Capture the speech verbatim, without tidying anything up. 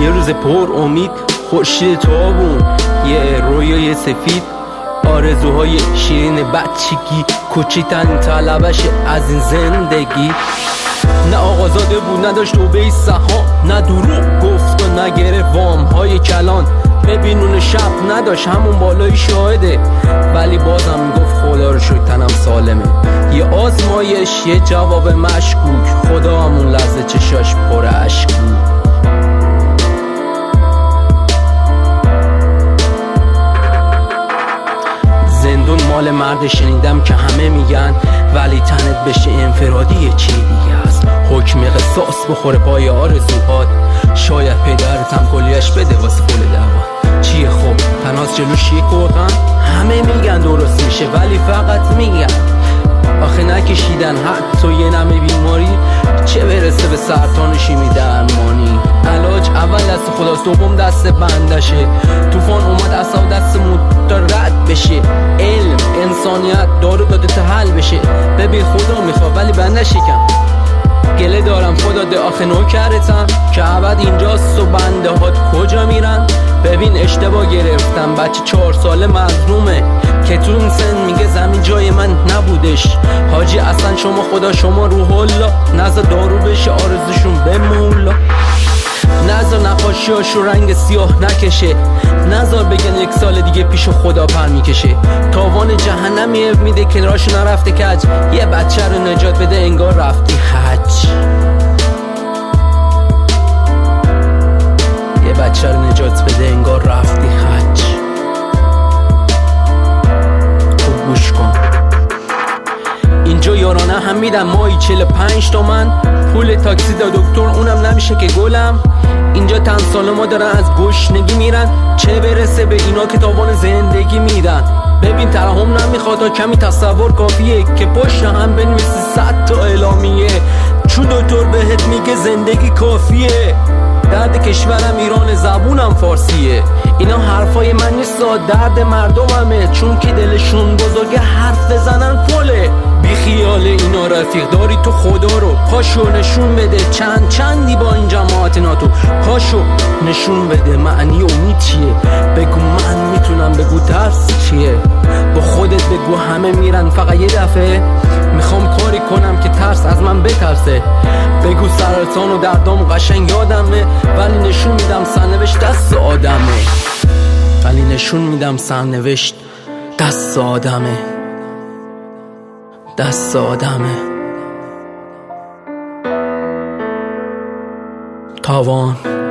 یه روز پر امید، خورشید تابون، یه رویای سفید، آرزوهای شیرین بچگی، کوچیک‌ترین طلبش از این زندگی. نه آقازاده بود، نداشت توبه سهام، نه دروغ گفت و نگرفت وام های کلان. ببینون شب نداشت همون بالای شاهده، ولی بازم میگفت خدا رو شکر تنم سالمه. یه آزمایش، یه جواب مشکوک، خدا همون لحظه چشاش پر اشک بود. زندون مال مرد شنیدم که همه میگن، ولی تنت بشه انفرادی یه چی دیگه است. حکم قصاص بخوره پای آرزوهات، شاید پدرت هم کلیش بده واسه پول دعوا. چیه خب تناس جلوش یک قرقم، همه میگن درست میشه ولی فقط میگن. آخه نکشیدن حتی یه نمه بیماری، چه برسه به سرطان شیمی درمانی. علاج اول دست خداست، دوم دست بندشه. طوفان اومد اصلا دستمون تا رد بشه. علم انسانیت دارو داده تا حل بشه. ببین خدا میخواد ولی بنده شکم. گله دارم خدا ده آخه نوکرتم که ابد اینجاست و بنده هات کجا میرن. ببین اشتباه گرفتم، بچه چهار ساله مظلومه که تو این سن میگه زمین جای من نبودش. حاجی اصلا شما خدا شما روح الله، نذار دارو بشه آرزوشون به مولا. نذار نقاشیاشو رنگ سیاه نکشه، نذار بگن یک سال دیگه پیش خدا پر میکشه. تاوان جهنمی میده که راشو نرفته کج، یه بچه رو نجات بده انگار رفتی حج. یه بچه رو نجات بده انگار رفتی حج. خوب گوش کن، اینجا یارانه هم میدم مایی چهل و پنج تومن. پول تاکسی دا دکتر اونم نمیشه که گلم. اینجا تن سالما دارن از گشنگی میرن، چه برسه به اینا که تاوان زندگی میدن. ببین ترحم نمیخواد تا کمی تصور کافیه که پشت هم بنویسی صد تا اعلامیه. چون دکتر بهت میگه زندگی کافیه. درد کشورم ایران، زبونم فارسیه. اینا حرفای من نیست، درد مردممه. چون که دلشون بزرگه حرف بزنن فله. بی خیال اینا رفیق داری تو خدا رو، پاشو نشون بده چند چندی با این جماعت ناتو. پاشو نشون بده معنی امید چیه. بگو من میتونم، بگو ترس چیه. با خودت بگو همه میرن فقط یه دفعه. میخوام کاری کنم که ترس از من بترسه. بگو سرطان و دردام قشنگ یادمه، ولی نشون میدم سرنوشت دست آدمه. ولی نشون میدم سرنوشت دست آدمه. دست آدمه. تاوان